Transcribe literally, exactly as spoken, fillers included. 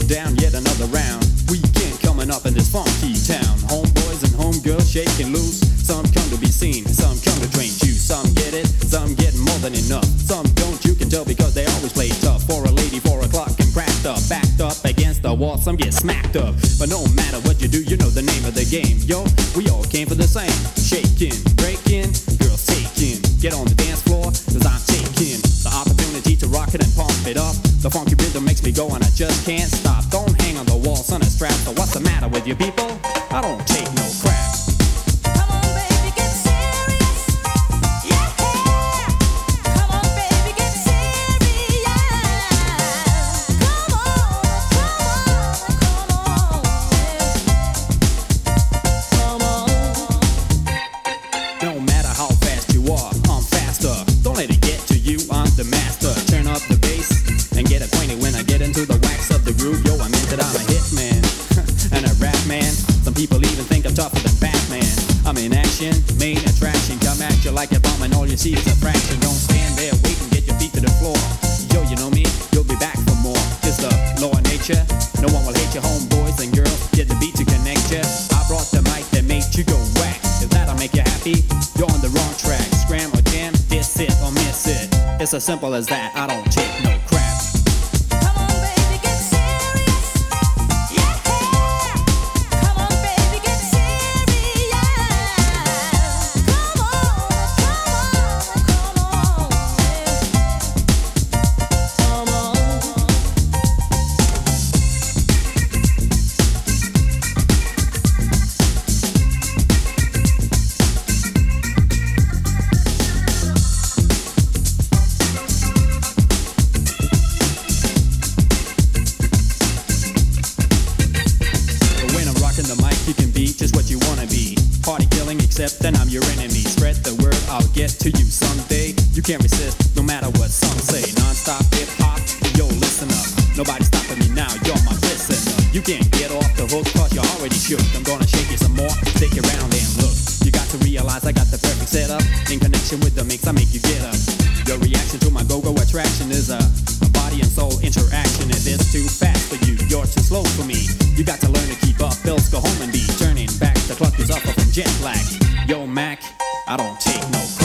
down yet another round. Weekend coming up in this funky town. Homeboys and homegirls shaking loose. Some come to be seen, some come to drink juice. Some get it, some get more than enough. Some don't, you can tell because they always play tough. For a lady, four o'clock and cracked up. Backed up against the wall, some get smacked up. But no matter what you do, you know the name of the game. Yo, we all came for the same. Shaking, breaking, girls taking. Get on the dance floor, cause I'm taking the opportunity to rock it and pump it up. The funky rhythm makes me go and I just can't stop. Don't hang on the wall, son, a strap. So what's the matter with you people? I don't take no crap. Main attraction, come at you like a bomb and all you see is a fraction. Don't stand there, wait and get your feet to the floor. Yo, you know me, you'll be back for more. It's the law of nature, no one will hate you. Homeboys and girls, get the beat to connect you. I brought the mic that made you go whack. If that'll make you happy, you're on the wrong track. Scram or jam, diss it or miss it. It's as simple as that, I don't take no crap. Except then I'm your enemy. Spread the word, I'll get to you someday. You can't resist, no matter what some say. Non-stop hip-hop, yo, listen up. Nobody's stopping me now, you're my listener. You can't get off the hook, cause you're already shook. I'm gonna shake you some more, stick around and look. You got to realize I got the perfect setup. In connection with the mix, I make you get up. Your reaction to my go-go attraction is a, a body and soul interaction. If it's too fast for you, you're too slow for me. You got to learn to keep up, else go home and be turning back. The clock is up from jet lag. Yo, Mac, I don't take no crap.